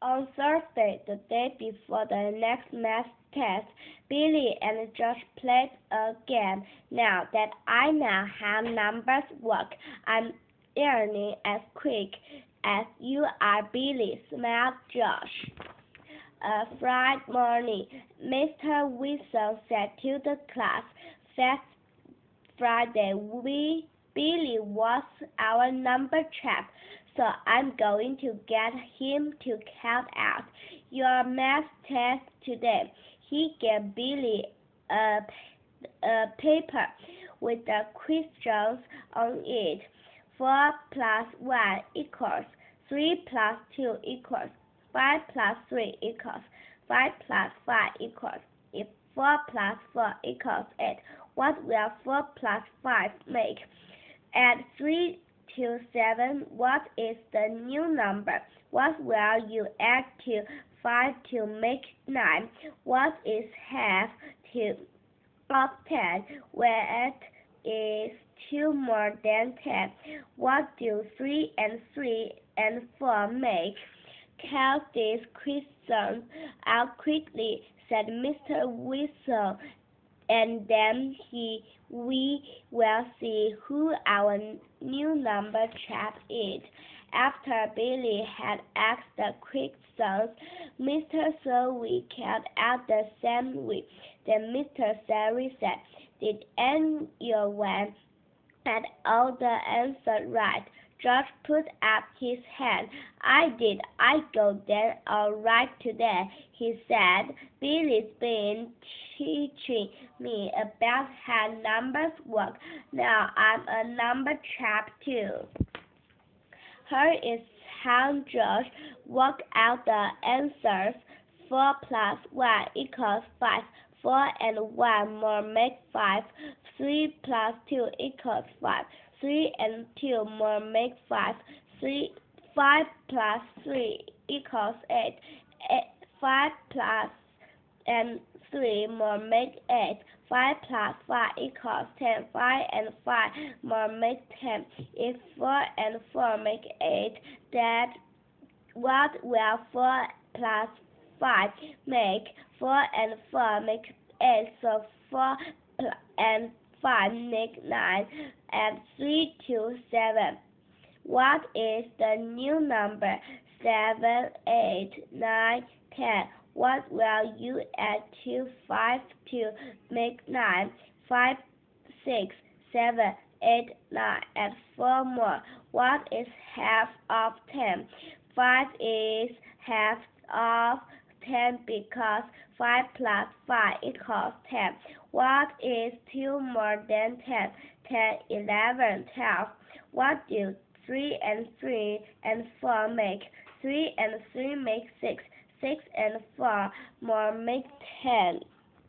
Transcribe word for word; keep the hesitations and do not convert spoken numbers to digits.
On Thursday, the day before the next math test, Billy and Josh played a game. Now that I know how numbers work, I'm learning as quick as you are, Billy, smiled Josh. A Friday morning, Mister Wilson said to the class, "Fast Friday, we Billy was our number chap, so I'm going to get him to count out your math test today." He gave Billy a, a paper with the questions on it. Four plus one equals three plus two equals five plus three equals five plus five equals if four plus four equals eight, what will four plus five make? Add three to seven, what is the new number? What will you add to five to make nine? What is half to of ten? Where is two more than ten? What do three and three and four make? Count these questions out quickly, said Mister Wilson, and then he we will see who our new number chap is. After Billy had asked the questions, Mister Surrey counted out the sandwich. Then Mister Surrey said, "Did anyone get all the answers right?" George put up his hand. "I did. I got them all right today," he said. "Billy's been teaching me about how numbers work. Now I'm a number chap too." Here is how George worked out the answers. Four plus one equals five. Four and one more make five. Three plus two equals five. Three and two more make five. Three, five plus three equals eight. eight. Five plus and three more make eight. Five plus five equals ten. Five and five more make ten. If four and four make eight, that what will four plus five make? Four and four make eight, so four and five make nine. Add three to seven. What is the new number? Seven, eight, nine, ten. What will you add to five to make nine? Five, six, seven, eight, nine. Add four more. What is half of ten? Five is half of ten because five plus five equals ten. What is two more than ten? ten, eleven, twelve. What do three and three and four make? three and three make six. six and four more make ten.